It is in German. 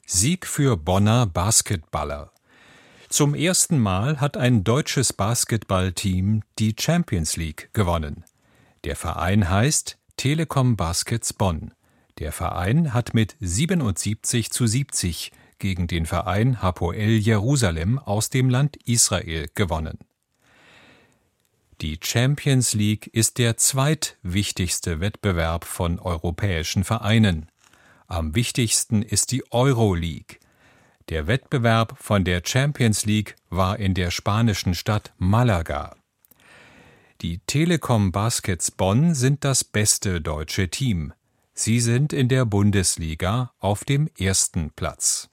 Sieg für Bonner Basketballer. Zum ersten Mal hat ein deutsches Basketballteam die Champions League gewonnen. Der Verein heißt Telekom Baskets Bonn. Der Verein hat mit 77:70 gegen den Verein Hapoel Jerusalem aus dem Land Israel gewonnen. Die Champions League ist der zweitwichtigste Wettbewerb von europäischen Vereinen. Am wichtigsten ist die Euroleague. Der Wettbewerb von der Champions League war in der spanischen Stadt Malaga. Die Telekom Baskets Bonn sind das beste deutsche Team. Sie sind in der Bundesliga auf dem ersten Platz.